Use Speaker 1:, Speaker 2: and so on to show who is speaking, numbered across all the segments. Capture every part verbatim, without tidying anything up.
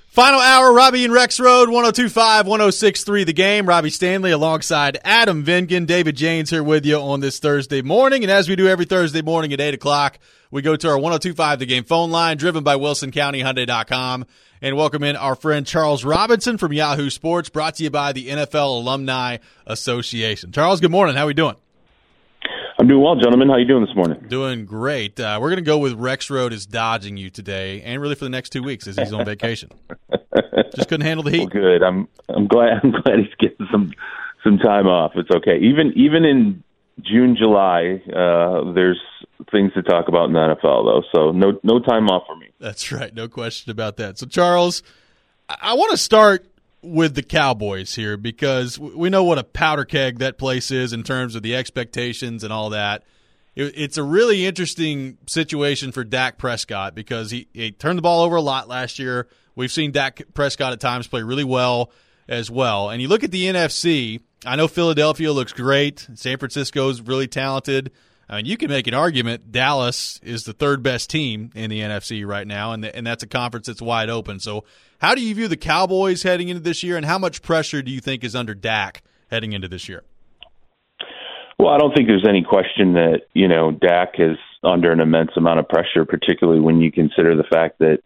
Speaker 1: Final hour, Robbie and Rex Road, one oh two point five, one oh six point three The Game. Robbie Stanley alongside Adam Vingan. David Janes here with you on this Thursday morning. And as we do every Thursday morning at eight o'clock, we go to our one oh two point five The Game phone line, driven by Wilson County Hyundai dot com. And welcome in our friend Charles Robinson from Yahoo Sports, brought to you by the N F L Alumni Association. Charles, good morning. How are we doing?
Speaker 2: I'm doing well, gentlemen. How are you doing this morning?
Speaker 1: Doing great. Uh, we're going to go with Rex Road is dodging you today, and really for the next two weeks as he's on vacation. Just couldn't handle the heat.
Speaker 2: Well, good. I'm I'm glad I'm glad he's getting some some time off. It's okay. Even even in June, July, uh, there's things to talk about in the N F L though. So no no time off for me.
Speaker 1: That's right. No question about that. So Charles, I, I want to start with the Cowboys here because we know what a powder keg that place is in terms of the expectations and all that. It, it's a really interesting situation for Dak Prescott because he, he turned the ball over a lot last year. We've seen Dak Prescott at times play really well as well. And you look at the N F C, I know Philadelphia looks great. San Francisco's really talented. I mean, you can make an argument Dallas is the third best team in the N F C right now, and, the, and that's a conference that's wide open. So how do you view the Cowboys heading into this year, and how much pressure do you think is under Dak heading into this year?
Speaker 2: Well, I don't think there's any question that, you know, Dak is under an immense amount of pressure, particularly when you consider the fact that,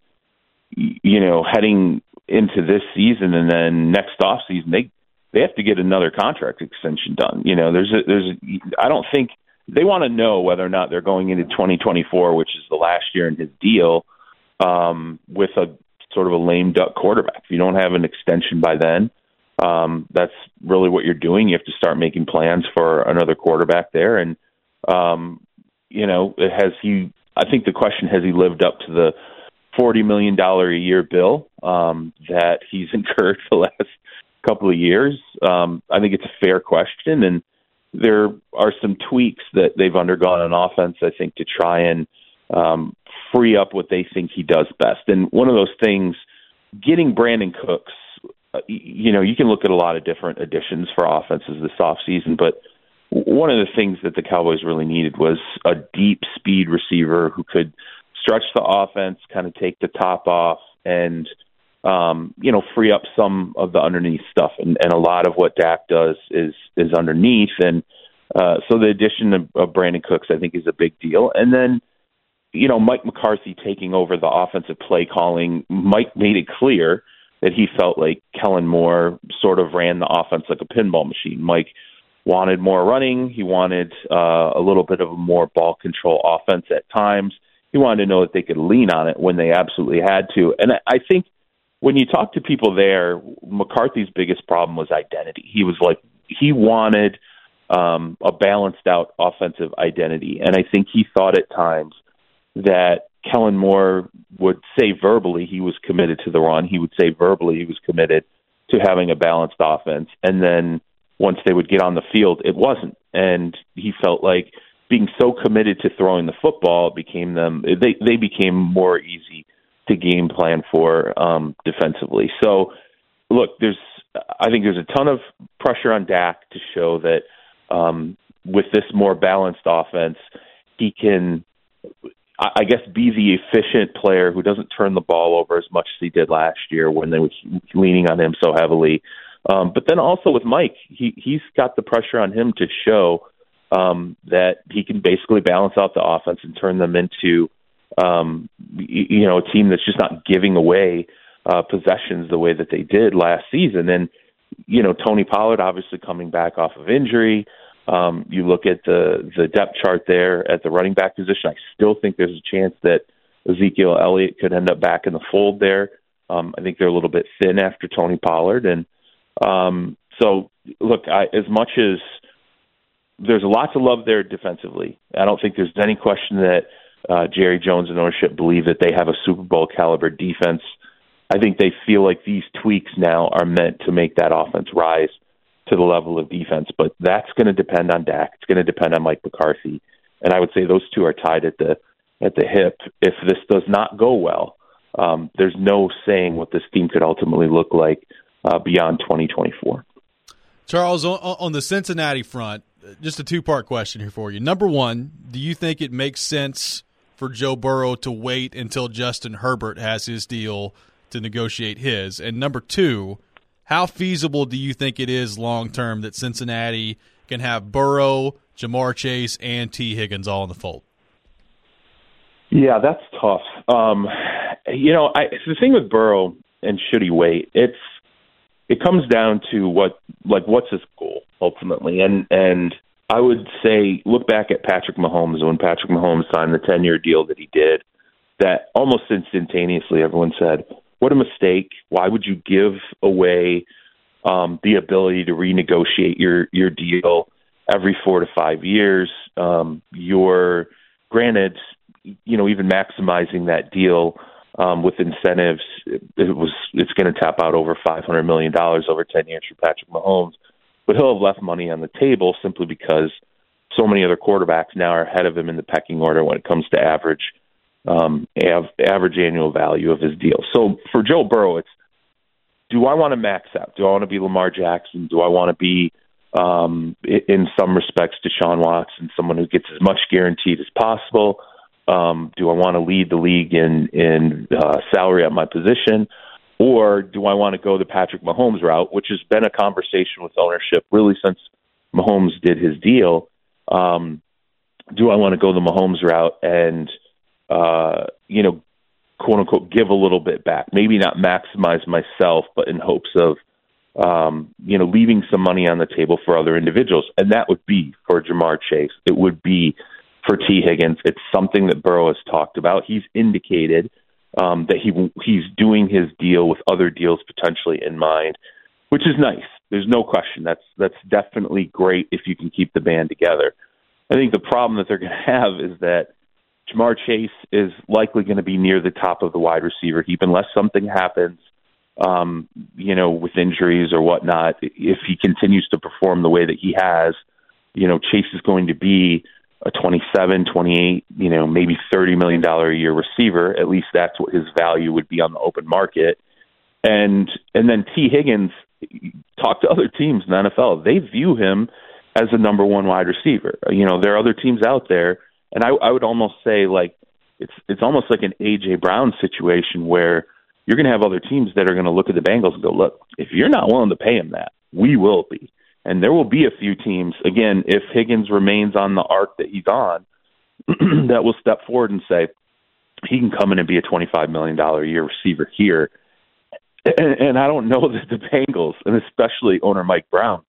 Speaker 2: you know, heading into this season and then next offseason, they they have to get another contract extension done. You know, there's a, there's a, I don't think they want to know whether or not they're going into twenty twenty-four, which is the last year in his deal, um, with a sort of a lame duck quarterback. If you don't have an extension by then, um, that's really what you're doing. You have to start making plans for another quarterback there. And, um, you know, has he, I think the question, has he lived up to the forty million dollars a year bill um, that he's incurred the last couple of years? Um, I think it's a fair question. And there are some tweaks that they've undergone on offense, I think, to try and um, free up what they think he does best. And one of those things, getting Brandon Cooks, uh, you know, you can look at a lot of different additions for offenses this offseason, but one of the things that the Cowboys really needed was a deep speed receiver who could stretch the offense, kind of take the top off, and um, you know, free up some of the underneath stuff. And, and a lot of what Dak does is is underneath. And uh, so the addition of, of Brandon Cooks, I think, is a big deal. And then, you know, Mike McCarthy taking over the offensive play calling, Mike made it clear that he felt like Kellen Moore sort of ran the offense like a pinball machine. Mike wanted more running. He wanted uh, a little bit of a more ball control offense at times. He wanted to know that they could lean on it when they absolutely had to. And I, I think when you talk to people there, McCarthy's biggest problem was identity. He was like, he wanted um, a balanced out offensive identity. And I think he thought at times that Kellen Moore would say verbally he was committed to the run. He would say verbally he was committed to having a balanced offense. And then once they would get on the field, it wasn't. And he felt like being so committed to throwing the football became them, they, they became more easy to game plan for um, defensively. So, look, there's, I think there's a ton of pressure on Dak to show that um, with this more balanced offense, he can, I guess, be the efficient player who doesn't turn the ball over as much as he did last year when they were leaning on him so heavily. Um, but then also with Mike, he, he's got the pressure on him to show um, that he can basically balance out the offense and turn them into Um, you know, a team that's just not giving away uh, possessions the way that they did last season. And, you know, Tony Pollard obviously coming back off of injury. Um, you look at the, the depth chart there at the running back position. I still think there's a chance that Ezekiel Elliott could end up back in the fold there. Um, I think they're a little bit thin after Tony Pollard. And um, so, look, I, as much as there's a lot to love there defensively, I don't think there's any question that Uh, Jerry Jones and ownership believe that they have a Super Bowl caliber defense. I think they feel like these tweaks now are meant to make that offense rise to the level of defense, but that's going to depend on Dak. It's going to depend on Mike McCarthy, and I would say those two are tied at the at the hip. If this does not go well, um, there's no saying what this team could ultimately look like uh, beyond twenty twenty-four.
Speaker 1: Charles, on, on the Cincinnati front, just a two-part question here for you. Number one, do you think it makes sense for Joe Burrow to wait until Justin Herbert has his deal to negotiate his? And number two, how feasible do you think it is long-term that Cincinnati can have Burrow, Ja'Marr Chase, and T. Higgins all in the fold?
Speaker 2: Yeah, that's tough. Um, you know, I, the thing with Burrow and should he wait, it's it comes down to what, like, what's his goal ultimately, and and I would say look back at Patrick Mahomes when Patrick Mahomes signed the ten-year deal that he did. That almost instantaneously everyone said, "What a mistake! Why would you give away um, the ability to renegotiate your your deal every four to five years?" Um, you're granted. You know, even maximizing that deal um, with incentives, it, it was it's going to tap out over five hundred million dollars over ten years for Patrick Mahomes. But he'll have left money on the table simply because so many other quarterbacks now are ahead of him in the pecking order when it comes to average um, av- average annual value of his deal. So for Joe Burrow, it's, do I want to max out? Do I want to be Lamar Jackson? Do I want to be, um, in some respects, Deshaun Watson, someone who gets as much guaranteed as possible? Um, do I want to lead the league in, in uh, salary at my position? Or do I want to go the Patrick Mahomes route, which has been a conversation with ownership really since Mahomes did his deal? Um, do I want to go the Mahomes route and, uh, you know, quote unquote, give a little bit back? Maybe not maximize myself, but in hopes of, um, you know, leaving some money on the table for other individuals. And that would be for Ja'Marr Chase. It would be for T. Higgins. It's something that Burrow has talked about. He's indicated um, that he he's doing his deal with other deals potentially in mind, which is nice. There's no question. That's that's definitely great if you can keep the band together. I think the problem that they're going to have is that Ja'Marr Chase is likely going to be near the top of the wide receiver heap unless something happens, um, you know, with injuries or whatnot. If he continues to perform the way that he has, you know, Chase is going to be a twenty-seven, twenty-eight, you know, maybe thirty million dollars a year receiver. At least that's what his value would be on the open market. And and then T. Higgins, talk to other teams in the N F L. They view him as a number one wide receiver. You know, there are other teams out there, and I, I would almost say like it's it's almost like an A J. Brown situation where you're going to have other teams that are going to look at the Bengals and go, look, if you're not willing to pay him that, we will be. And there will be a few teams, again, if Higgins remains on the arc that he's on, that will step forward and say, he can come in and be a twenty-five million dollars a year receiver here. And, and I don't know that the Bengals, and especially owner Mike Brown,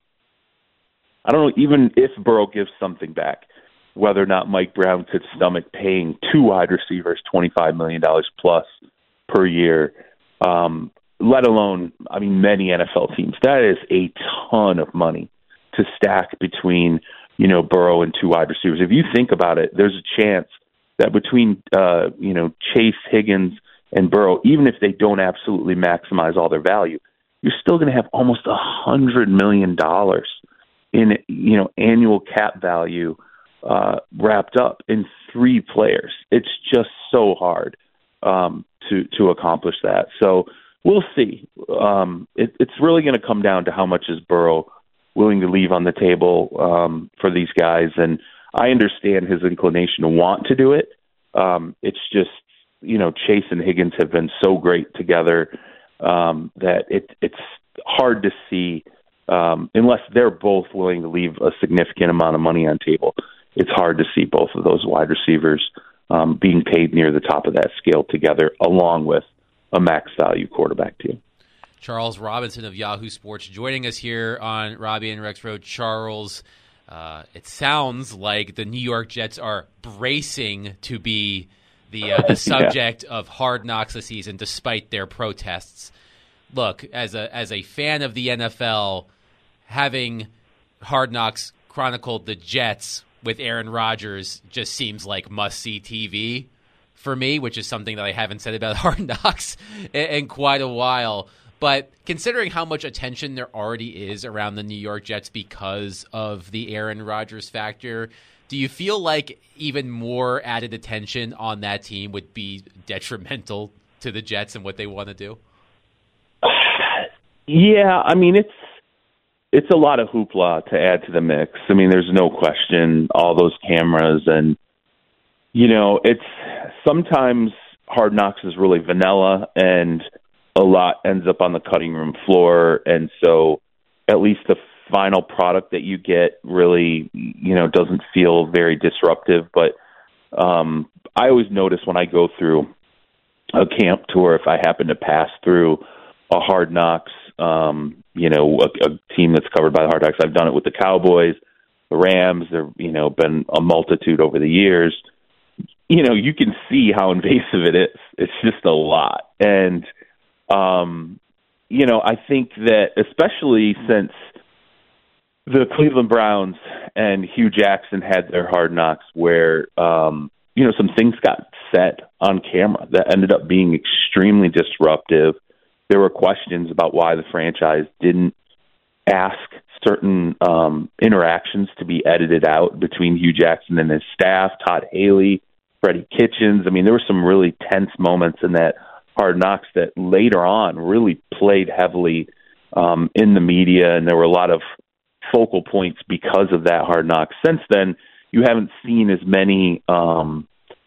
Speaker 2: I don't know even if Burrow gives something back, whether or not Mike Brown could stomach paying two wide receivers twenty-five million dollars plus per year. Um, let alone, I mean, many N F L teams. That is a ton of money to stack between, you know, Burrow and two wide receivers. If you think about it, there's a chance that between, uh, you know, Chase, Higgins, and Burrow, even if they don't absolutely maximize all their value, you're still going to have almost a hundred million dollars in, you know, annual cap value uh, wrapped up in three players. It's just so hard um, to to accomplish that. So we'll see. Um, it, it's really going to come down to how much is Burrow willing to leave on the table um, for these guys. And I understand his inclination to want to do it. Um, it's just, you know, Chase and Higgins have been so great together um, that it, it's hard to see, um, unless they're both willing to leave a significant amount of money on table, it's hard to see both of those wide receivers um, being paid near the top of that scale together, along with a max value quarterback team.
Speaker 3: Charles Robinson of Yahoo Sports joining us here on Robbie and Rex Road. Charles, uh, it sounds like the New York Jets are bracing to be the uh, the subject yeah. of Hard Knocks this season, despite their protests. Look, as a as a fan of the N F L, having Hard Knocks chronicled the Jets with Aaron Rodgers just seems like must-see T V for me, which is something that I haven't said about Hard Knocks in, in quite a while. But considering how much attention there already is around the New York Jets because of the Aaron Rodgers factor, do you feel like even more added attention on that team would be detrimental to the Jets and what they want to do?
Speaker 2: Yeah, I mean, it's it's a lot of hoopla to add to the mix. I mean, there's no question, all those cameras, and, you know, it's sometimes Hard Knocks is really vanilla, and a lot ends up on the cutting room floor, and so at least the final product that you get really, you know, doesn't feel very disruptive. But um, I always notice when I go through a camp tour, if I happen to pass through a Hard Knocks, um, you know, a, a team that's covered by the Hard Knocks. I've done it with the Cowboys, the Rams. There, you know, been a multitude over the years. You know, you can see how invasive it is. It's just a lot. And, um, you know, I think that especially since the Cleveland Browns and Hugh Jackson had their Hard Knocks where, um, you know, some things got said on camera that ended up being extremely disruptive. There were questions about why the franchise didn't ask certain um, interactions to be edited out between Hugh Jackson and his staff, Todd Haley, Freddie Kitchens. I mean, there were some really tense moments in that Hard Knocks that later on really played heavily um, in the media, and there were a lot of focal points because of that Hard Knocks. Since then, you haven't seen as many, um,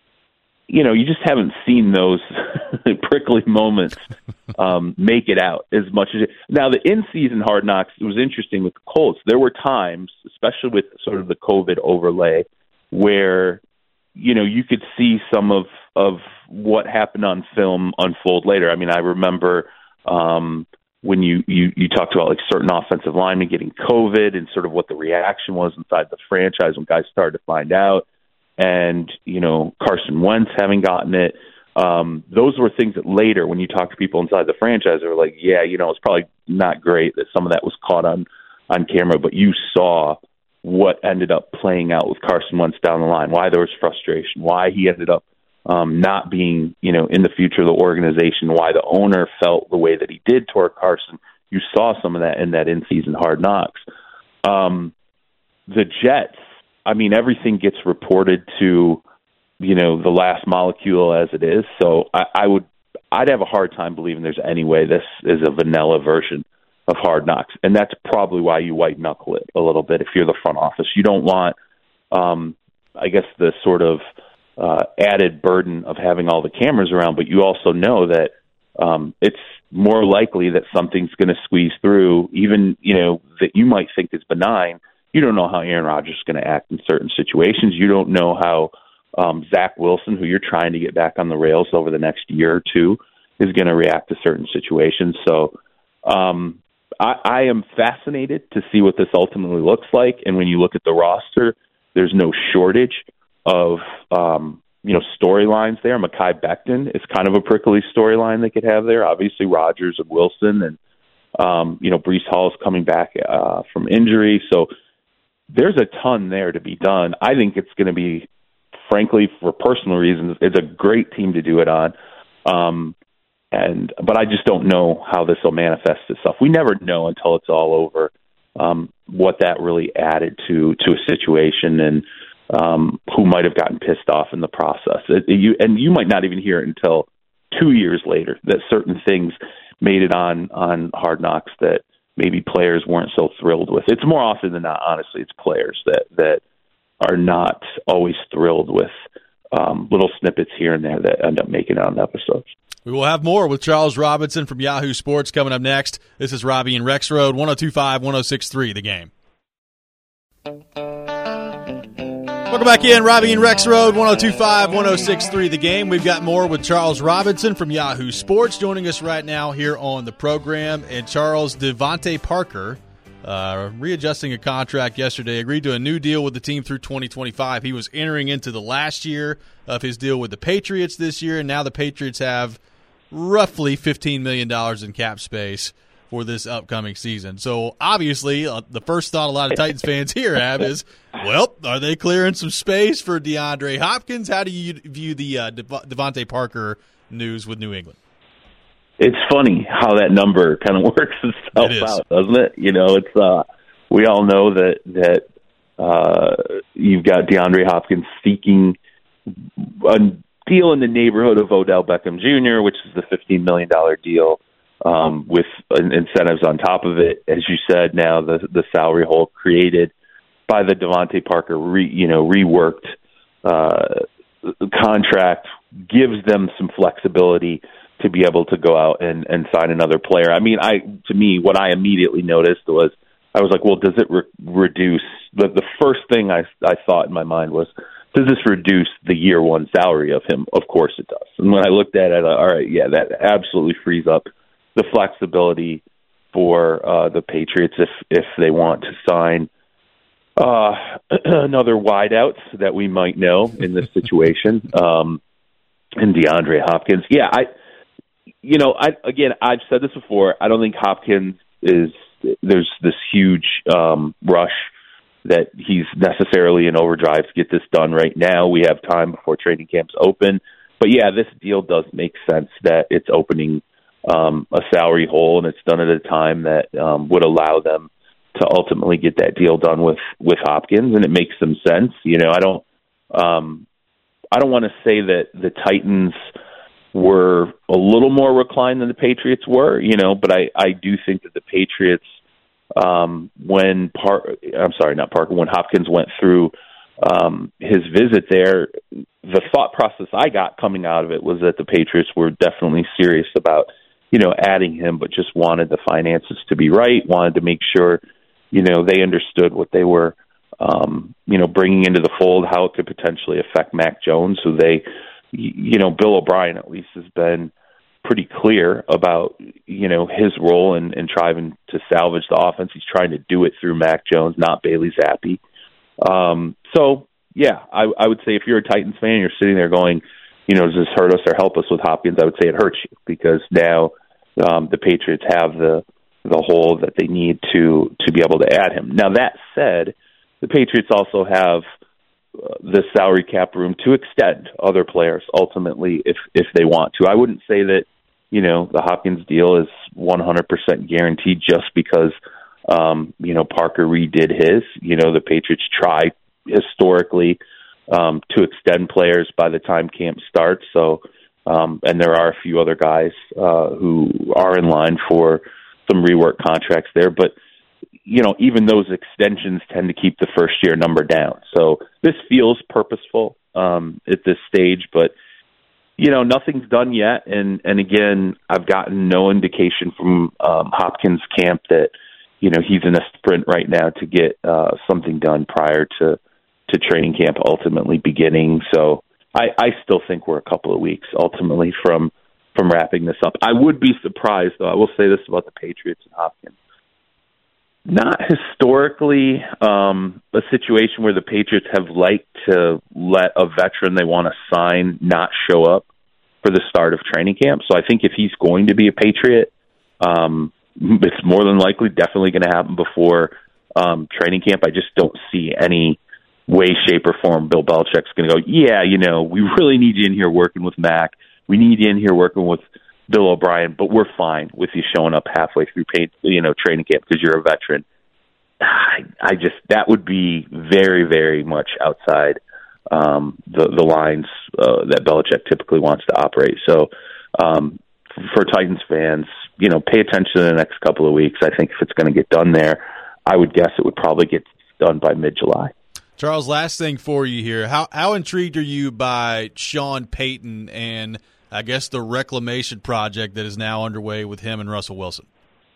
Speaker 2: you know, you just haven't seen those prickly moments um, make it out as much as it. Now, the in-season Hard Knocks, it was interesting with the Colts. There were times, especially with sort of the COVID overlay, where you know, you could see some of, of what happened on film unfold later. I mean, I remember um, when you, you, you talked about like certain offensive linemen getting COVID and sort of what the reaction was inside the franchise when guys started to find out, and, you know, Carson Wentz having gotten it. Um, those were things that later, when you talk to people inside the franchise, they were like, yeah, you know, it's probably not great that some of that was caught on, on camera, but you saw what ended up playing out with Carson Wentz down the line, why there was frustration, why he ended up um, not being, you know, in the future of the organization, why the owner felt the way that he did toward Carson. You saw some of that in that in-season Hard Knocks. Um, the Jets, I mean, everything gets reported to, you know, the last molecule as it is. So I, I would, I'd have a hard time believing there's any way this is a vanilla version of Hard Knocks. And that's probably why you white knuckle it a little bit if you're the front office. You don't want, um, I guess, the sort of uh, added burden of having all the cameras around, but you also know that um, it's more likely that something's going to squeeze through, even, you know, that you might think is benign. You don't know how Aaron Rodgers is going to act in certain situations. You don't know how um, Zach Wilson, who you're trying to get back on the rails over the next year or two, is going to react to certain situations. So, um, I, I am fascinated to see what this ultimately looks like. And when you look at the roster, there's no shortage of, um, you know, storylines there. Mekhi Becton is kind of a prickly storyline they could have there. Obviously, Rodgers and Wilson and, um, you know, Breece Hall is coming back uh, from injury. So there's a ton there to be done. I think it's going to be, frankly, for personal reasons, it's a great team to do it on. Um, And but I just don't know how this will manifest itself. We never know until it's all over um, what that really added to to a situation and um, who might have gotten pissed off in the process. It, you, and you might not even hear it until two years later that certain things made it on on Hard Knocks that maybe players weren't so thrilled with. It's more often than not, honestly, it's players that that are not always thrilled with um, little snippets here and there that end up making it on episodes.
Speaker 1: We will have more with Charles Robinson from Yahoo Sports coming up next. This is Robbie and Rexroad, one oh two point five, one oh six point three, The Game. Welcome back in, Robbie and Rexroad, one oh two point five, one oh six point three, The Game. We've got more with Charles Robinson from Yahoo Sports joining us right now here on the program. And Charles, Devontae Parker, uh, readjusting a contract yesterday, agreed to a new deal with the team through twenty twenty-five. He was entering into the last year of his deal with the Patriots this year, and now the Patriots have roughly fifteen million dollars in cap space for this upcoming season. So obviously, uh, the first thought a lot of Titans fans here have is, well, are they clearing some space for DeAndre Hopkins? How do you view the uh, Dev- Devontae Parker news with New England?
Speaker 2: It's funny how that number kind of works itself
Speaker 1: it
Speaker 2: out, doesn't it? You know, it's uh, we all know that that uh, you've got DeAndre Hopkins seeking a deal in the neighborhood of Odell Beckham Junior, which is the fifteen million dollars deal um, with incentives on top of it. As you said, now the the salary hole created by the Devontae Parker, re, you know, reworked uh, contract gives them some flexibility to be able to go out and, and sign another player. I mean, I to me, what I immediately noticed was, I was like, well, does it re- reduce? The, the first thing I, I thought in my mind was, does this reduce the year one salary of him? Of course it does. And when I looked at it, I thought, all right, yeah, that absolutely frees up the flexibility for uh, the Patriots if, if they want to sign uh, another wideout that we might know in this situation. Um, and DeAndre Hopkins. Yeah, I, you know, I again, I've said this before. I don't think Hopkins is, there's this huge um, rush that he's necessarily in overdrive to get this done right now. We have time before training camps open. But yeah, this deal does make sense that it's opening um, a salary hole, and it's done at a time that um, would allow them to ultimately get that deal done with, with Hopkins, and it makes some sense. You know, I don't, um, I don't want to say that the Titans were a little more reclined than the Patriots were, you know, but I, I do think that the Patriots, um, when Par- I'm sorry, not Parker, when Hopkins went through um, his visit there, the thought process I got coming out of it was that the Patriots were definitely serious about, you know, adding him, but just wanted the finances to be right, wanted to make sure, you know, they understood what they were, um, you know, bringing into the fold, how it could potentially affect Mac Jones, who they, you know, Bill O'Brien at least has been pretty clear about, you know, his role in, in trying to salvage the offense. He's trying to do it through Mac Jones, not Bailey Zappi. Um, so, yeah, I, I would say if you're a Titans fan, you're sitting there going, you know, does this hurt us or help us with Hopkins? I would say it hurts you because now um, the Patriots have the the hole that they need to to be able to add him. Now, that said, the Patriots also have uh, the salary cap room to extend other players ultimately if if they want to. I wouldn't say that, you know, the Hopkins deal is one hundred percent guaranteed just because, um, you know, Parker redid his. You know, the Patriots try historically um, to extend players by the time camp starts. So, um, and there are a few other guys uh, who are in line for some rework contracts there, but you know, even those extensions tend to keep the first year number down. So this feels purposeful um, at this stage, but you know, nothing's done yet. And and again, I've gotten no indication from um, Hopkins camp that you know he's in a sprint right now to get uh, something done prior to to training camp ultimately beginning. So I, I still think we're a couple of weeks ultimately from. from wrapping this up. I would be surprised, though. I will say this about the Patriots and Hopkins. Not historically um, a situation where the Patriots have liked to let a veteran they want to sign not show up for the start of training camp. So I think if he's going to be a Patriot, um, it's more than likely definitely going to happen before um, training camp. I just don't see any way, shape, or form Bill Belichick's going to go, yeah, you know, we really need you in here working with Mac. We need you in here working with Bill O'Brien, but we're fine with you showing up halfway through, paid, you know, training camp because you're a veteran. I, I just that would be very, very much outside um, the the lines uh, that Belichick typically wants to operate. So, um, for Titans fans, you know, pay attention in the next couple of weeks. I think if it's going to get done there, I would guess it would probably get done by mid-July.
Speaker 1: Charles, last thing for you here. How how intrigued are you by Sean Payton and I guess the reclamation project that is now underway with him and Russell Wilson?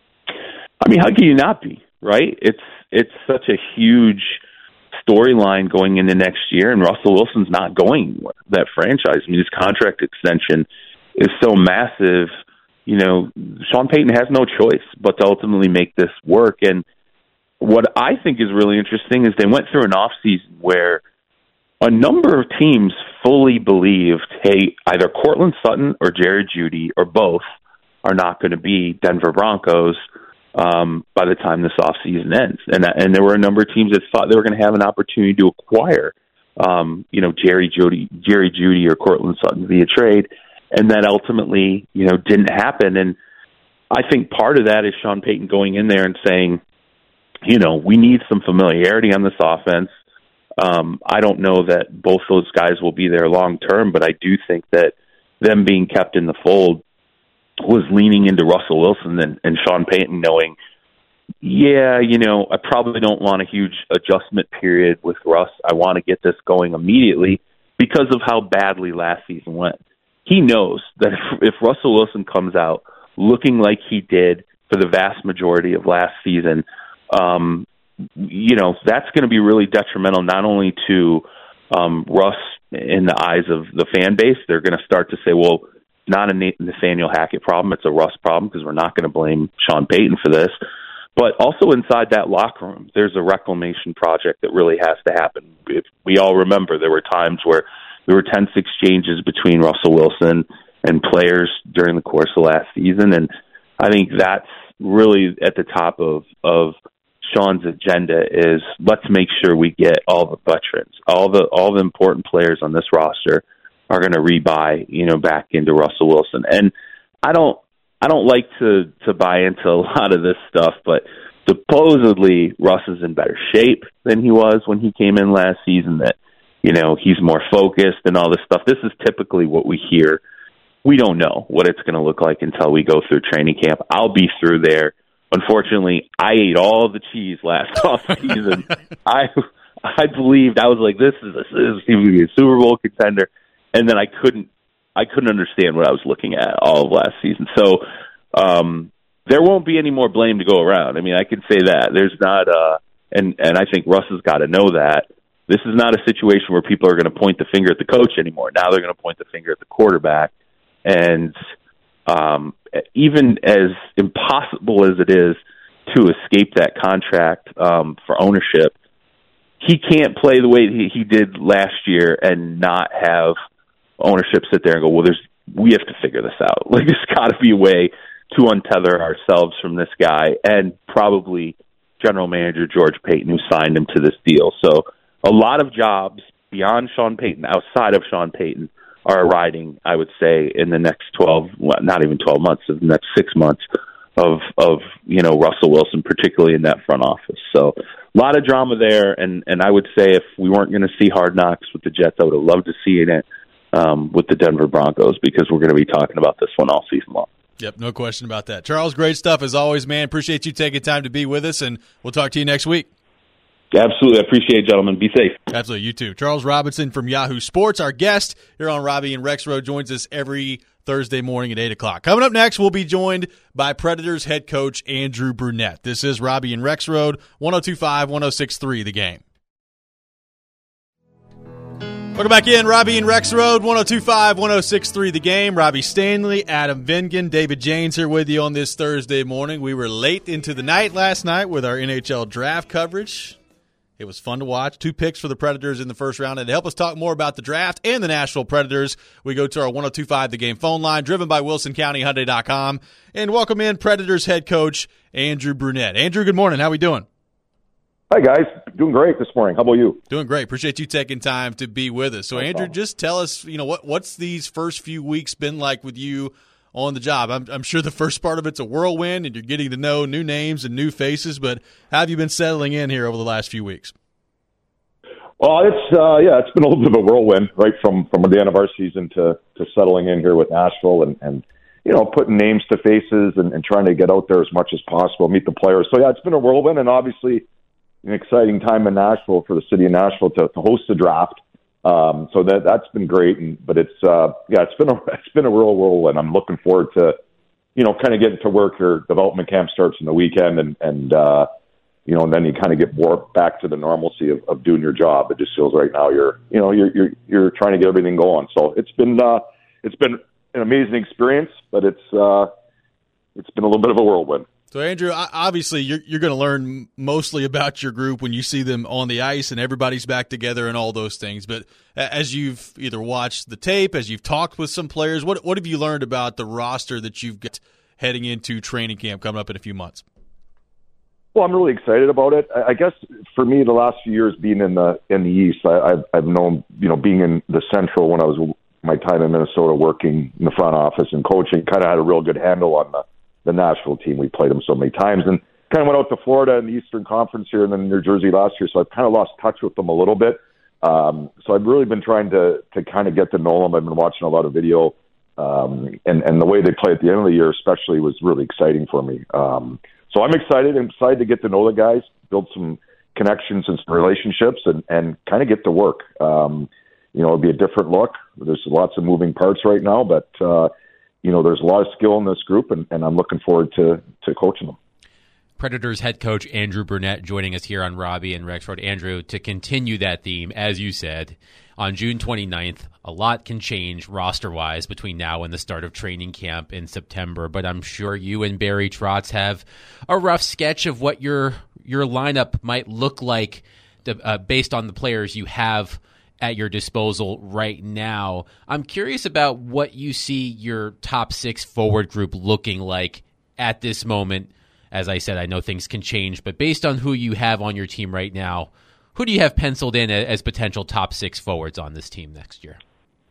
Speaker 2: I mean, how can you not be, right? It's it's such a huge storyline going into next year, and Russell Wilson's not going anywhere. That franchise, I mean, his contract extension is so massive. You know, Sean Payton has no choice but to ultimately make this work. And what I think is really interesting is they went through an offseason where a number of teams fully believed, hey, either Cortland Sutton or Jerry Jeudy or both are not going to be Denver Broncos um, by the time this offseason ends. And and there were a number of teams that thought they were going to have an opportunity to acquire, um, you know, Jerry Jeudy, Jerry Jeudy or Cortland Sutton via trade, and that ultimately, you know, didn't happen. And I think part of that is Sean Payton going in there and saying, you know, we need some familiarity on this offense. Um, I don't know that both those guys will be there long term, but I do think that them being kept in the fold was leaning into Russell Wilson and, and Sean Payton knowing, yeah, you know, I probably don't want a huge adjustment period with Russ. I want to get this going immediately because of how badly last season went. he knows that if, if Russell Wilson comes out looking like he did for the vast majority of last season, um, you know, that's going to be really detrimental not only to um, Russ in the eyes of the fan base. They're going to start to say, well, it's not a Nathaniel Hackett problem, it's a Russ problem, because we're not going to blame Sean Payton for this. But also inside that locker room, there's a reclamation project that really has to happen. If we all remember, there were times where there were tense exchanges between Russell Wilson and players during the course of last season, and I think that's really at the top of, of Sean's agenda is let's make sure we get all the veterans, all the all the important players on this roster are going to rebuy, you know, back into Russell Wilson. And I don't I don't like to to buy into a lot of this stuff, but supposedly Russ is in better shape than he was when he came in last season, that, you know, he's more focused and all this stuff. This is typically what we hear. We don't know what it's going to look like until we go through training camp. I'll be through there. Unfortunately, I ate all the cheese last offseason. I I believed, I was like, this is a, this is going to be a Super Bowl contender, and then I couldn't I couldn't understand what I was looking at all of last season. So um, there won't be any more blame to go around. I mean, I can say that. There's not, uh, and, and I think Russ has got to know that. This is not a situation where people are going to point the finger at the coach anymore. Now they're going to point the finger at the quarterback. And um, even as impossible as it is to escape that contract um, for ownership, he can't play the way he, he did last year and not have ownership sit there and go, well, there's we have to figure this out. Like, there's got to be a way to untether ourselves from this guy, and probably general manager George Paton, who signed him to this deal. So a lot of jobs beyond Sean Payton, outside of Sean Payton, are riding, I would say, in the next twelve, well, not even twelve months, in the next six months of, of, you know, Russell Wilson, particularly in that front office. So a lot of drama there. And, and I would say if we weren't going to see Hard Knocks with the Jets, I would have loved to see it um, with the Denver Broncos, because we're going to be talking about this one all season long.
Speaker 1: Yep, no question about that. Charles, great stuff as always, man. Appreciate you taking time to be with us, and we'll talk to you next week.
Speaker 2: Absolutely. I appreciate it, gentlemen. Be safe.
Speaker 1: Absolutely. You too. Charles Robinson from Yahoo Sports, our guest here on Robbie and Rexroad, joins us every Thursday morning at eight o'clock. Coming up next, we'll be joined by Predators head coach Andrew Brunette. This is Robbie and Rexroad, one oh two point five, one oh six point three The Game. Welcome back in, Robbie and Rexroad, one oh two point five, one oh six point three The Game. Robbie Stanley, Adam Vingan, David Janes here with you on this Thursday morning. We were late into the night last night with our N H L draft coverage. It was fun to watch. Two picks for the Predators in the first round. And to help us talk more about the draft and the Nashville Predators, we go to our one oh two point five The Game phone line, driven by Wilson County Hyundai dot com. And welcome in Predators head coach Andrew Brunette. Andrew, good morning. How we doing?
Speaker 4: Hi, guys. Doing great this morning. How about you?
Speaker 1: Doing great. Appreciate you taking time to be with us. So, no Andrew, problem. Just tell us, you know, what what's these first few weeks been like with you on the job? I'm, I'm sure the first part of it's a whirlwind, and you're getting to know new names and new faces, but how have you been settling in here over the last few weeks?
Speaker 4: Well, it's uh, yeah, it's been a little bit of a whirlwind, right, from, from the end of our season to, to settling in here with Nashville and, and you know, putting names to faces and, and trying to get out there as much as possible, meet the players. So, yeah, it's been a whirlwind, and obviously an exciting time in Nashville for the city of Nashville to, to host the draft. Um, so that that's been great, and but it's uh, yeah, it's been a it's been a real whirlwind. I'm looking forward to, you know, kind of getting to work. Your development camp starts in the weekend, and and uh, you know, and then you kind of get more back to the normalcy of, of doing your job. It just feels right now you're you know you're you're you're trying to get everything going. So it's been uh, it's been an amazing experience, but it's uh, it's been a little bit of a whirlwind.
Speaker 1: So, Andrew, obviously you're you're going to learn mostly about your group when you see them on the ice and everybody's back together and all those things. But as you've either watched the tape, as you've talked with some players, what what have you learned about the roster that you've got heading into training camp coming up in a few months?
Speaker 4: Well, I'm really excited about it. I guess for me, the last few years being in the in the East, I, I've I've known, you know, being in the Central when I was my time in Minnesota working in the front office and coaching, kind of had a real good handle on the. the Nashville team. We played them so many times, and kind of went out to Florida and the Eastern Conference here and then New Jersey last year, so I've kind of lost touch with them a little bit. Um, so I've really been trying to to kind of get to know them. I've been watching a lot of video, um, and, and the way they play at the end of the year especially was really exciting for me. Um, so I'm excited. I'm excited to get to know the guys, build some connections and some relationships, and, and kind of get to work. Um, you know, it'll be a different look. There's lots of moving parts right now, but, uh, you know, there's a lot of skill in this group, and, and I'm looking forward to, to coaching them.
Speaker 3: Predators head coach Andrew Brunette joining us here on Robbie and Rexroad. Andrew, to continue that theme, as you said, on June twenty-ninth, a lot can change roster-wise between now and the start of training camp in September, but I'm sure you and Barry Trotz have a rough sketch of what your your lineup might look like to, uh, based on the players you have at your disposal right now. I'm curious about what you see your top six forward group looking like at this moment. As I said, I know things can change, but based on who you have on your team right now, who do you have penciled in as potential top six forwards on this team next year?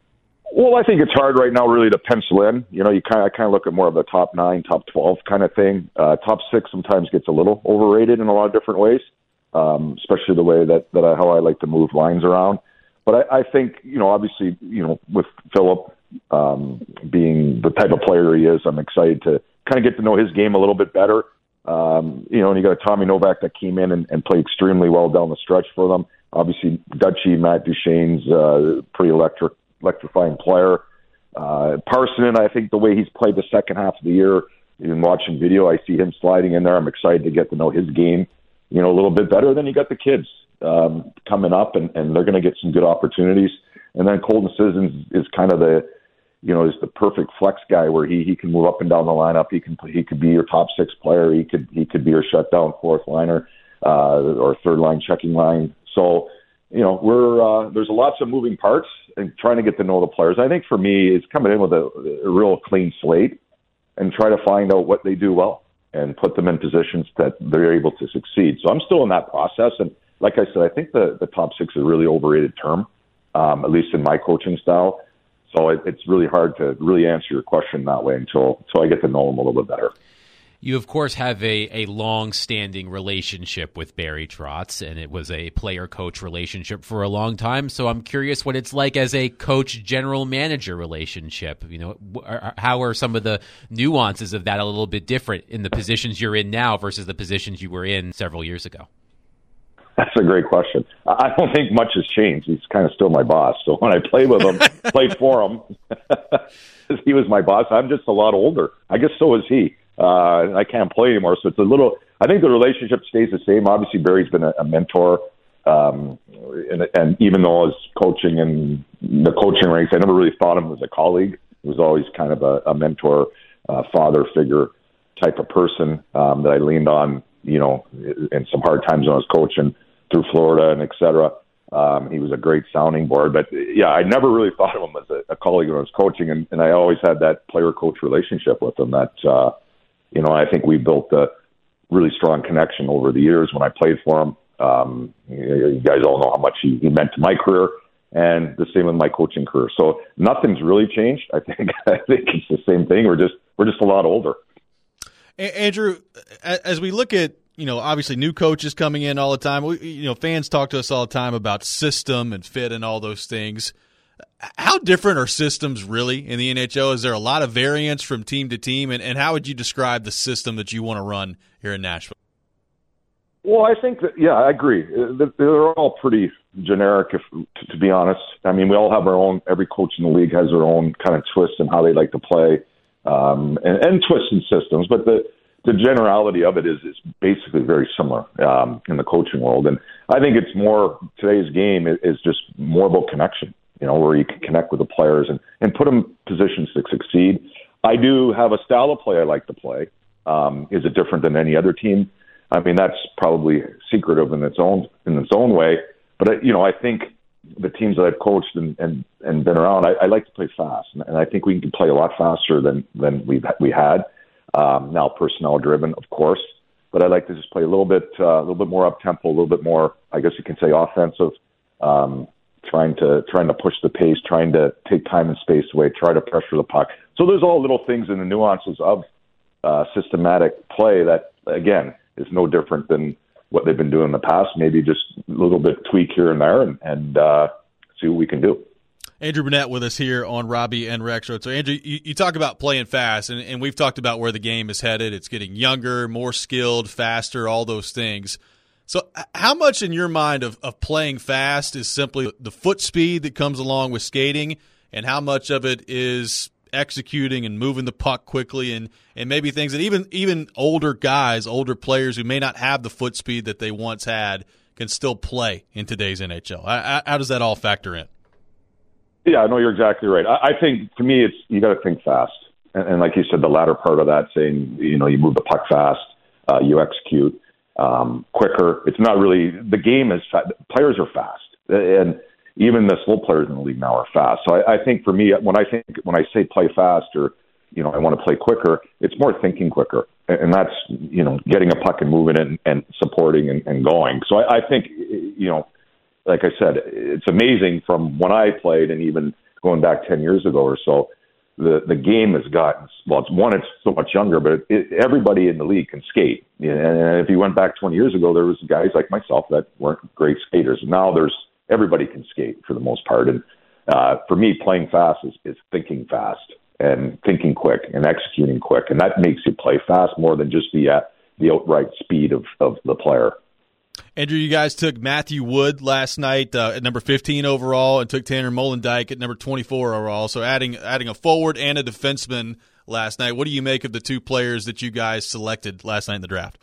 Speaker 4: Well, I think it's hard right now really to pencil in. You know, you kind of, I kind of look at more of the top nine, top twelve kind of thing. Uh, top six sometimes gets a little overrated in a lot of different ways, um, especially the way that, that I, how I like to move lines around. But I, I think, you know, obviously, you know, with Philip um, being the type of player he is, I'm excited to kind of get to know his game a little bit better. Um, you know, and you got Tommy Novak that came in and, and played extremely well down the stretch for them. Obviously, Dutchie, Matt Duchene's uh, pretty electric, electrifying player. Uh, Parsonen, I think the way he's played the second half of the year, in watching video, I see him sliding in there. I'm excited to get to know his game, you know, a little bit better. Then you got the kids um, coming up, and, and they're going to get some good opportunities. And then Colton Sissons is kind of the, you know, is the perfect flex guy where he he can move up and down the lineup. He can he could be your top six player. He could he could be your shutdown fourth liner uh, or third line checking line. So, you know, we're uh, there's lots of moving parts and trying to get to know the players. I think for me, it's coming in with a, a real clean slate and try to find out what they do well and put them in positions that they're able to succeed. So I'm still in that process. And like I said, I think the, the top six is a really overrated term, um, at least in my coaching style. So it, it's really hard to really answer your question that way until, until I get to know them a little bit better.
Speaker 3: You, of course, have a, a long-standing relationship with Barry Trotz, and it was a player-coach relationship for a long time. So I'm curious what it's like as a coach-general manager relationship. You know, how are some of the nuances of that a little bit different in the positions you're in now versus the positions you were in several years ago?
Speaker 4: That's a great question. I don't think much has changed. He's kind of still my boss. So when I play with him, play for him, he was my boss. I'm just a lot older. I guess so is he. Uh, I can't play anymore. So it's a little, I think the relationship stays the same. Obviously, Barry's been a, a mentor. Um, and, and even though I was coaching in the coaching ranks, I never really thought of him as a colleague. He was always kind of a, a mentor, uh, father figure type of person um, that I leaned on, you know, in some hard times when I was coaching through Florida and et cetera. Um, he was a great sounding board. But, yeah, I never really thought of him as a, a colleague when I was coaching, and, and I always had that player-coach relationship with him that, uh, you know, I think we built a really strong connection over the years when I played for him. Um, you guys all know how much he, he meant to my career, and the same with my coaching career. So nothing's really changed. I think I think it's the same thing. We're just we're just a lot older.
Speaker 1: Andrew, as we look at, you know, obviously new coaches coming in all the time, we, you know, fans talk to us all the time about system and fit and all those things. How different are systems really in the N H L? Is there a lot of variance from team to team? And, and how would you describe the system that you want to run here in Nashville?
Speaker 4: Well, I think that, yeah, I agree. They're all pretty generic, if, to be honest. I mean, we all have our own, every coach in the league has their own kind of twist in how they like to play, um, and, and twists in systems. But the, the generality of it is, is basically very similar um, in the coaching world. And I think it's more, today's game is just more about connection, you know, where you can connect with the players and, and put them in positions to succeed. I do have a style of play I like to play. Um, is it different than any other team? I mean, that's probably secretive in its own in its own way. But, you know, I think the teams that I've coached and, and, and been around, I, I like to play fast. And I think we can play a lot faster than, than we've, we had. Um, now personnel-driven, of course. But I like to just play a little bit uh, a little bit more up-tempo, a little bit more, I guess you can say, offensive, um, trying to trying to push the pace, trying to take time and space away, try to pressure the puck. So there's all little things in the nuances of uh, systematic play that, again, is no different than what they've been doing in the past. Maybe just a little bit tweak here and there, and, and uh, see what we can do.
Speaker 1: Andrew Brunette with us here on Robbie and Rexroad. So, Andrew, you, you talk about playing fast, and, and we've talked about where the game is headed. It's getting younger, more skilled, faster, all those things. So how much in your mind of, of playing fast is simply the foot speed that comes along with skating, and how much of it is executing and moving the puck quickly, and, and maybe things that even even older guys, older players who may not have the foot speed that they once had can still play in today's N H L? How, how does that all factor in?
Speaker 4: Yeah, no, you're exactly right. I, I think, to me, it's you got to think fast. And, and like you said, the latter part of that, saying, you know, you move the puck fast, uh, you execute um, quicker. It's not really – the game is fa- – players are fast. And even the slow players in the league now are fast. So I, I think for me, when I think when I say play fast or, you know, I want to play quicker, it's more thinking quicker. And that's, you know, getting a puck and moving it and, and supporting and, and going. So I, I think, you know, like I said, it's amazing from when I played and even going back ten years ago or so, the, the game has gotten, well, it's one, it's so much younger, but it, it, everybody in the league can skate. And if you went back twenty years ago, there was guys like myself that weren't great skaters. Now there's, everybody can skate for the most part. And uh, for me, playing fast is, is thinking fast and thinking quick and executing quick. And that makes you play fast more than just the, uh, the outright speed of, of the player.
Speaker 1: Andrew, you guys took Matthew Wood last night uh, at number fifteen overall and took Tanner Molendijk at number twenty-four overall. So adding adding a forward and a defenseman last night. What do you make of the two players that you guys selected last night in the draft?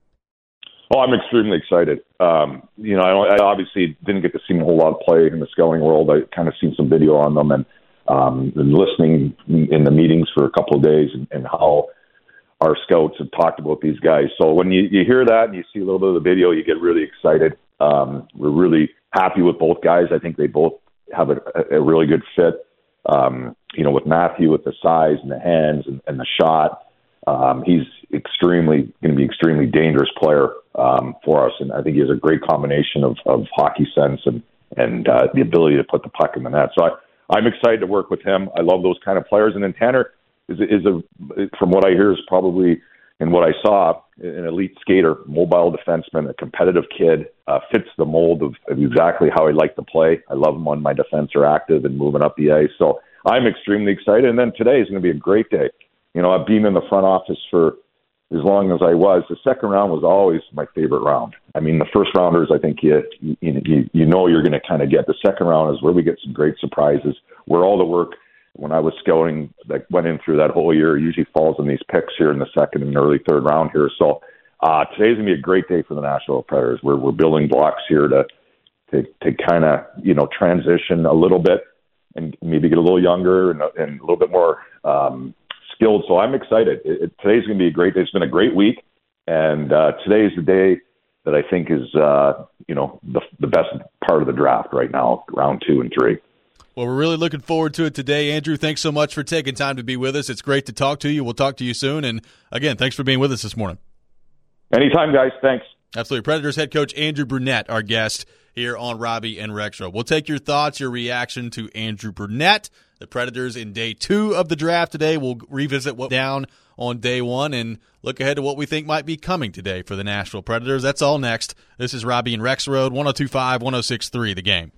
Speaker 4: Oh, I'm extremely excited. Um, you know, I, I obviously didn't get to see a whole lot of play in the scouting world. I kind of seen some video on them and, um, and listening in the meetings for a couple of days and, and how our scouts have talked about these guys. So when you, you hear that and you see a little bit of the video, you get really excited. Um, we're really happy with both guys. I think they both have a, a really good fit. Um, you know, with Matthew, with the size and the hands and, and the shot, um, he's extremely going to be extremely dangerous player um, for us. And I think he has a great combination of, of hockey sense and, and uh, the ability to put the puck in the net. So I, I'm excited to work with him. I love those kind of players. And then Tanner is, is a, from what I hear, is probably, and what I saw, an elite skater, mobile defenseman, a competitive kid, uh, fits the mold of, of exactly how I like to play. I love him when my defense are active and moving up the ice. So I'm extremely excited. And then today is going to be a great day. You know, I've been in the front office for as long as I was. The second round was always my favorite round. I mean, the first rounders, I think you you, you, you know you're going to kind of get. The second round is where we get some great surprises, where all the work when I was scouting that went in through that whole year usually falls in these picks here in the second and early third round here. So uh, today's going to be a great day for the Nashville Predators. We're, we're building blocks here to to, to kind of, you know, transition a little bit and maybe get a little younger and, and a little bit more um, skilled. So I'm excited. It, it, today's going to be a great day. It's been a great week. And uh, today is the day that I think is, uh, you know, the, the best part of the draft right now, round two and three.
Speaker 1: Well, we're really looking forward to it today. Andrew, thanks so much for taking time to be with us. It's great to talk to you. We'll talk to you soon. And, again, thanks for being with us this morning.
Speaker 4: Anytime, guys. Thanks.
Speaker 1: Absolutely. Predators head coach Andrew Brunette, our guest here on Robbie and Rexroad. We'll take your thoughts, your reaction to Andrew Brunette. The Predators in day two of the draft today. We'll revisit what down on day one and look ahead to what we think might be coming today for the Nashville Predators. That's all next. This is Robbie and Rexroad, one oh two point five, one oh six point three, The Game.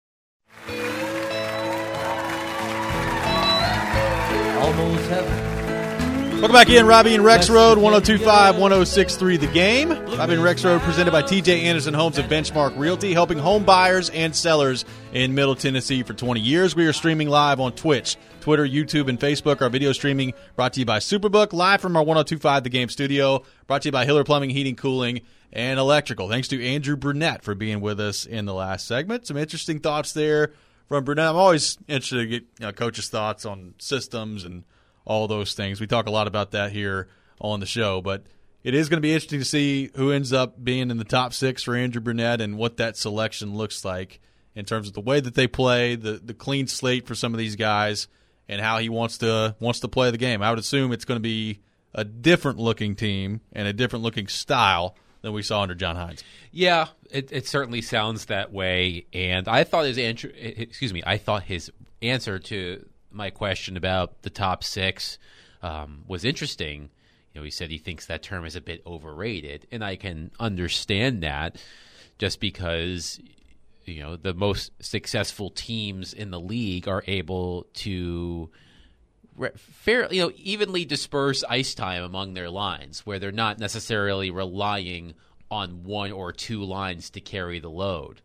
Speaker 5: Almost heaven.
Speaker 1: Welcome back in, Robbie and Rexroad, one oh two point five, one oh six point three, The Game. Robbie and Rexroad presented by T J Anderson Homes of Benchmark Realty, helping home buyers and sellers in Middle Tennessee for twenty years. We are streaming live on Twitch, Twitter, YouTube, and Facebook. Our video streaming brought to you by Superbook, live from our one oh two point five The Game studio, brought to you by Hiller Plumbing, Heating, Cooling, and Electrical. Thanks to Andrew Brunette for being with us in the last segment. Some interesting thoughts there from Brunette. I'm always interested to get, you know, coach's thoughts on systems and all those things. We talk a lot about that here on the show, but it is going to be interesting to see who ends up being in the top six for Andrew Brunette and what that selection looks like in terms of the way that they play, the the clean slate for some of these guys, and how he wants to wants to play the game. I would assume it's going to be a different looking team and a different looking style than we saw under John Hines.
Speaker 3: Yeah, it, it certainly sounds that way. And I thought his answer, excuse me, I thought his answer to my question about the top six um, was interesting. You know, he said he thinks that term is a bit overrated, and I can understand that just because, you know, the most successful teams in the league are able to fairly, you know, evenly disperse ice time among their lines, where they're not necessarily relying on one or two lines to carry the load.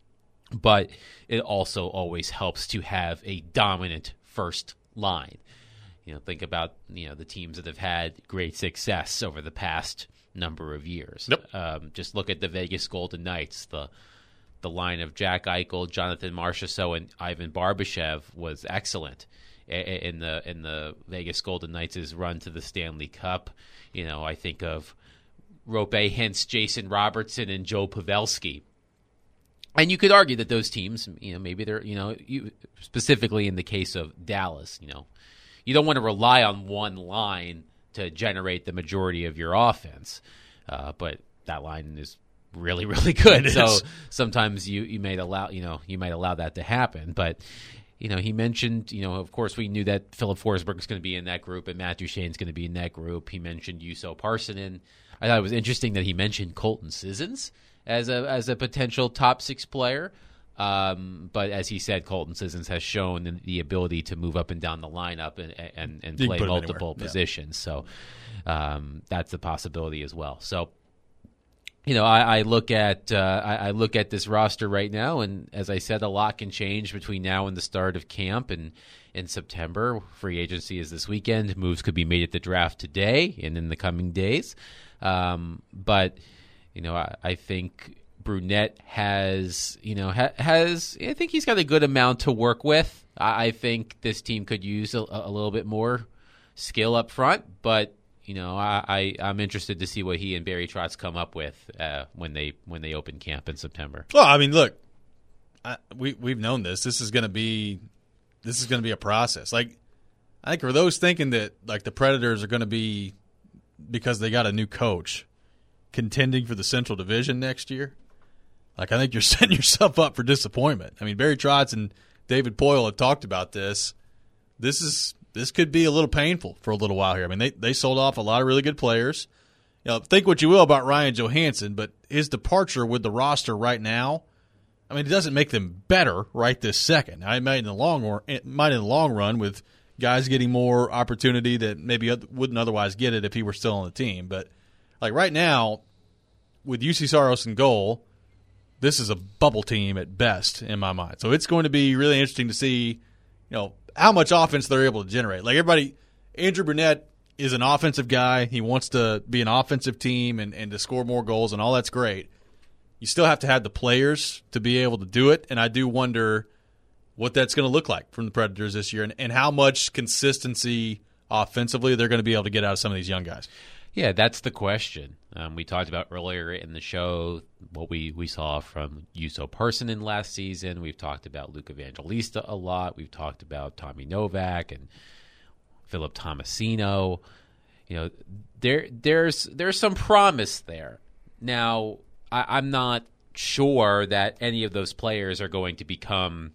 Speaker 3: But it also always helps to have a dominant first line. You know, think about, you know, the teams that have had great success over the past number of years.
Speaker 1: Yep.
Speaker 3: Um, just look at the Vegas Golden Knights. The the line of Jack Eichel, Jonathan Marchessault, and Ivan Barbashev was excellent in the in the Vegas Golden Knights' run to the Stanley Cup. You know, I think of Rope Hintz, Jason Robertson, and Joe Pavelski. And you could argue that those teams, you know, maybe they're, you know, you, specifically in the case of Dallas, you know, you don't want to rely on one line to generate the majority of your offense. Uh, but that line is really, really good.
Speaker 1: It
Speaker 3: so
Speaker 1: is.
Speaker 3: sometimes you, you might allow, you know, you might allow that to happen. But, you know, he mentioned, you know, of course we knew that Philip Forsberg is going to be in that group and Matt Duchene's going to be in that group. He mentioned Juuso Parssinen. I thought it was interesting that he mentioned Colton Sissons as a as a potential top six player. Um, but as he said, Colton Sissons has shown the ability to move up and down the lineup and and, and play multiple positions. Yeah. So um, that's a possibility as well. So, you know, I, I look at uh, I, I look at this roster right now, and as I said, a lot can change between now and the start of camp. And in September, free agency is this weekend. Moves could be made at the draft today and in the coming days. Um, but you know, I, I think Brunette has, you know, ha, has, I think he's got a good amount to work with. I, I think this team could use a, a little bit more skill up front, but, you know, I, I, I'm interested to see what he and Barry Trotz come up with uh, when they when they open camp in September.
Speaker 1: Well, I mean, look, I, we, we've known this. This is going to be, this is going to be a process. Like, I think for those thinking that, like, the Predators are going to be, because they got a new coach, contending for the Central Division next year, like, I think you're setting yourself up for disappointment. I mean, Barry Trotz and David Poile have talked about this. This is this could be a little painful for a little while here. I mean, they they sold off a lot of really good players. You know, think what you will about Ryan Johansson, but his departure with the roster right now, I mean, it doesn't make them better right this second. I might in the long run, it might in the long run with guys getting more opportunity that maybe wouldn't otherwise get it if he were still on the team, but. Like right now, with U C Saros in goal, this is a bubble team at best in my mind. So it's going to be really interesting to see, you know, how much offense they're able to generate. Like everybody, Andrew Brunette is an offensive guy. He wants to be an offensive team and, and to score more goals, and all that's great. You still have to have the players to be able to do it, and I do wonder what that's going to look like from the Predators this year and, and how much consistency offensively they're going to be able to get out of some of these young guys.
Speaker 3: Yeah, that's the question. Um, we talked about earlier in the show what we, we saw from Juuso Parssinen last season. We've talked about Luke Evangelista a lot. We've talked about Tommy Novak and Philip Tomasino. You know, there there's there's some promise there. Now, I, I'm not sure that any of those players are going to become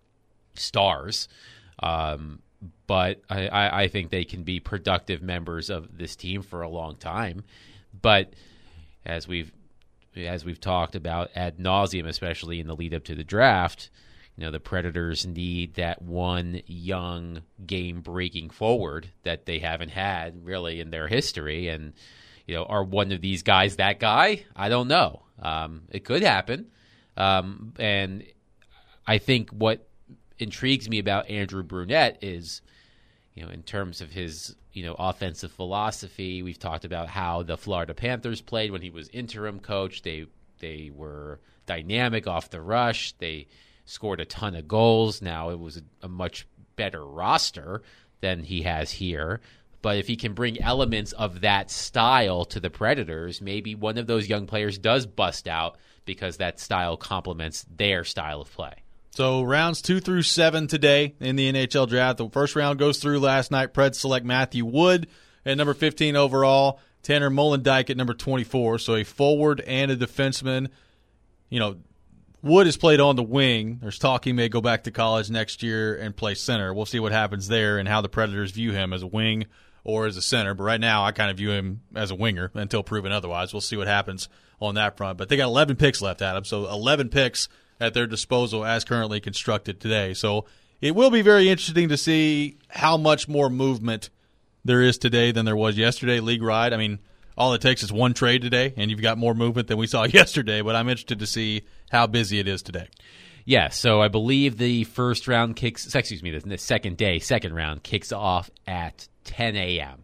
Speaker 3: stars. Um But I, I, I think they can be productive members of this team for a long time. But as we've as we've talked about ad nauseum, especially in the lead up to the draft, you know, the Predators need that one young game breaking forward that they haven't had really in their history. And you know, are one of these guys that guy? I don't know. Um, it could happen. Um, and I think what intrigues me about Andrew Brunette is, you know, in terms of his, you know, offensive philosophy. We've talked about how the Florida Panthers played when he was interim coach. They they were dynamic off the rush. They scored a ton of goals. Now it was a, a much better roster than he has here. But if he can bring elements of that style to the Predators, maybe one of those young players does bust out because that style complements their style of play.
Speaker 1: So rounds two through seven today in the N H L draft. The first round goes through last night. Preds select Matthew Wood at number fifteen overall, Tanner Molendyk at number twenty-four. So a forward and a defenseman. You know, Wood has played on the wing. There's talk he may go back to college next year and play center. We'll see what happens there and how the Predators view him as a wing or as a center. But right now I kind of view him as a winger until proven otherwise. We'll see what happens on that front. But they got eleven picks left, Adam. So eleven picks at their disposal as currently constructed today. So it will be very interesting to see how much more movement there is today than there was yesterday, league-wide. I mean, all it takes is one trade today, and you've got more movement than we saw yesterday. But I'm interested to see how busy it is today.
Speaker 3: Yeah, so I believe the first round kicks, excuse me, the second day, second round kicks off at ten a.m.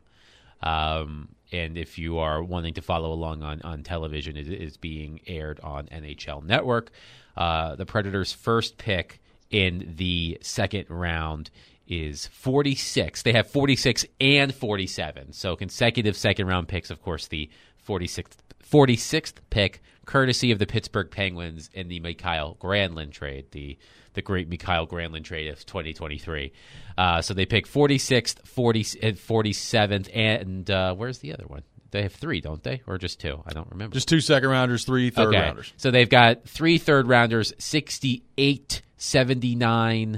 Speaker 3: Um, and if you are wanting to follow along on, on television, it is being aired on N H L Network. Uh, the Predators' first pick in the second round is forty-six. They have forty-six and forty-seven. So consecutive second-round picks, of course, the forty-sixth, forty-sixth pick, courtesy of the Pittsburgh Penguins in the Mikael Granlund trade, the the great Mikael Granlund trade of twenty twenty-three. Uh, so they pick forty-sixth, forty, forty-seventh, and uh, where's the other one? They have three, don't they? Or just two? I don't remember.
Speaker 1: Just two second-rounders, three third-rounders.
Speaker 3: Okay. So they've got three third-rounders, sixty-eight, seventy-nine,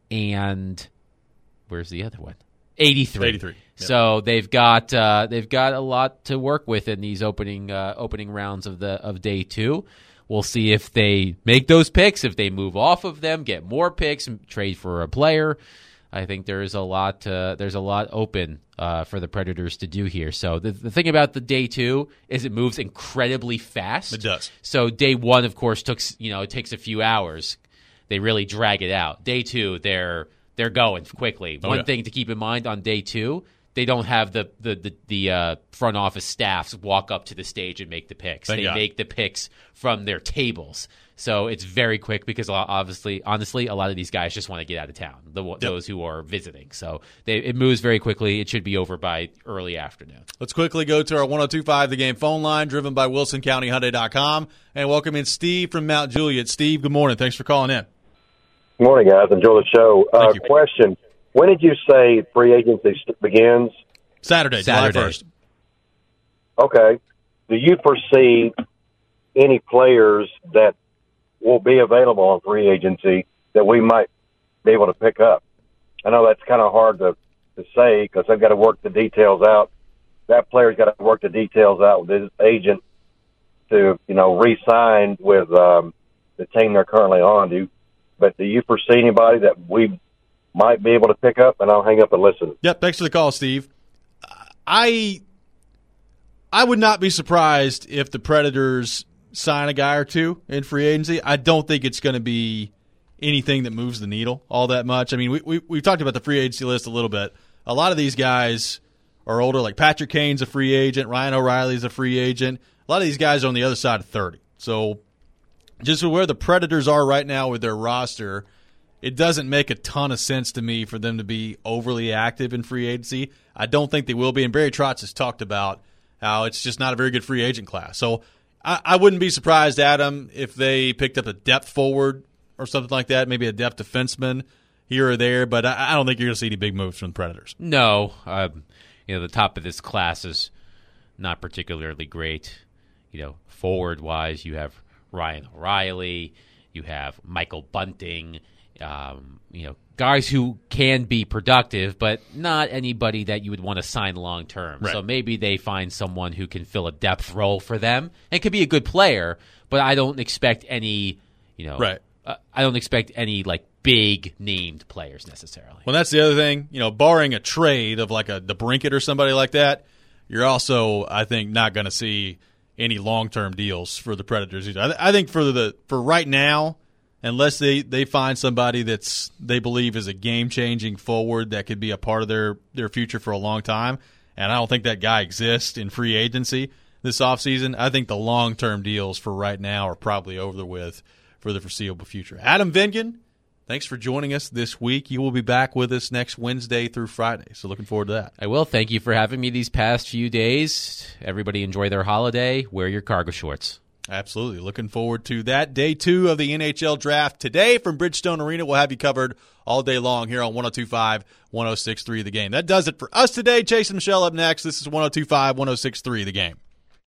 Speaker 3: and where's the other one? eighty-three.
Speaker 1: eighty-three. Yep.
Speaker 3: So they've got uh, they've got a lot to work with in these opening uh, opening rounds of the of day two. We'll see if they make those picks, if they move off of them, get more picks, trade for a player. I think there is a lot uh, there's a lot open uh, for the Predators to do here. So the, the thing about the day two is it moves incredibly fast.
Speaker 1: It does.
Speaker 3: So day one, of course, took you know it takes a few hours. They really drag it out. Day two, they're they're going quickly.
Speaker 1: Oh,
Speaker 3: One
Speaker 1: yeah.
Speaker 3: thing to keep in mind on day two, they don't have the the the, the uh, front office staffs walk up to the stage and make the picks.
Speaker 1: Thank
Speaker 3: they
Speaker 1: God.
Speaker 3: make the picks from their tables. So it's very quick because a lot- obviously, honestly, a lot of these guys just want to get out of town, the, yep. those who are visiting. So they, it moves very quickly. It should be over by early afternoon.
Speaker 1: Let's quickly go to our one oh two point five The Game phone line, driven by Wilson County Hyundai dot com, and welcome in Steve from Mount Juliet. Steve, good morning. Thanks for calling in.
Speaker 6: Good morning, guys. Enjoy the show. Uh,
Speaker 1: Thank you.
Speaker 6: Question. When did you say free agency st- begins?
Speaker 1: Saturday,
Speaker 3: Saturday.
Speaker 1: July first.
Speaker 6: Okay. Do you foresee any players that will be available on free agency that we might be able to pick up? I know that's kind of hard to, to say because they've got to work the details out. That player's got to work the details out with his agent to, you know, re-sign with um, the team they're currently on. Do you, but do you foresee anybody that we might be able to pick up? And I'll hang up and listen.
Speaker 1: Yep, thanks for the call, Steve. I I would not be surprised if the Predators sign a guy or two in free agency. I don't think it's going to be anything that moves the needle all that much. I mean, we, we, we've talked about the free agency list a little bit. A lot of these guys are older, like Patrick Kane's a free agent, Ryan O'Reilly's a free agent. A lot of these guys are on the other side of thirty. So just where the Predators are right now with their roster, it doesn't make a ton of sense to me for them to be overly active in free agency. I don't think they will be. And Barry Trotz has talked about how it's just not a very good free agent class. So I, I wouldn't be surprised, Adam, if they picked up a depth forward or something like that, maybe a depth defenseman here or there. But I, I don't think you're going to see any big moves from the Predators.
Speaker 3: No. Um, you know, the top of this class is not particularly great. You know, forward-wise, you have Ryan O'Reilly, you have Michael Bunting, um, you know, guys who can be productive, but not anybody that you would want to sign long term.
Speaker 1: Right.
Speaker 3: So maybe they find someone who can fill a depth role for them and could be a good player, but I don't expect any, you know,
Speaker 1: Right.
Speaker 3: uh, I don't expect any like big named players necessarily.
Speaker 1: Well, that's the other thing. You know, barring a trade of like a DeBrincat or somebody like that, you're also, I think, not going to see any long-term deals for the Predators either. I, th- I think for the for right now, unless they, they find somebody that's they believe is a game-changing forward that could be a part of their, their future for a long time, and I don't think that guy exists in free agency this offseason, I think the long-term deals for right now are probably over with for the foreseeable future. Adam Vingan, thanks for joining us this week. You will be back with us next Wednesday through Friday, so looking forward to that.
Speaker 3: I will. Thank you for having me these past few days. Everybody enjoy their holiday. Wear your cargo shorts.
Speaker 1: Absolutely. Looking forward to that. Day two of the N H L draft today from Bridgestone Arena. We'll have you covered all day long here on one oh two point five, one oh six point three The Game. That does it for us today. Chase and Michelle up next. This is one oh two point five, one oh six point three The Game.